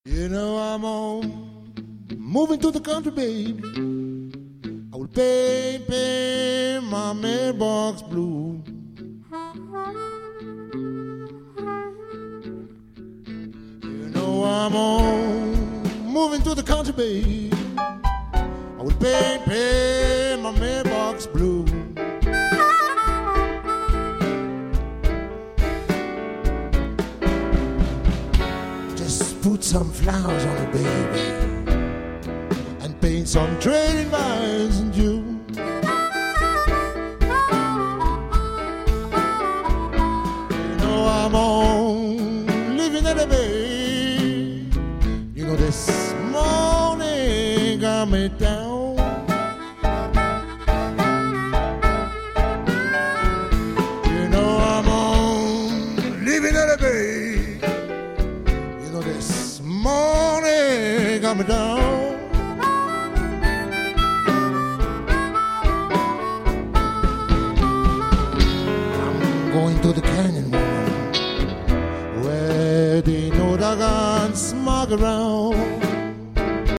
You know I'm on, moving to the country, baby. I will paint my mailbox blue. You know I'm on, moving to the country, baby. I will paint my mailbox blue. Just put some flowers on it, baby, and paint some trading vines in June. You know I'm on, living in the bay. You know this morning got me down. You know I'm on, living in the bay. You know this morning got me down. I'm going to the canyon, woman, where they know doggone smog around.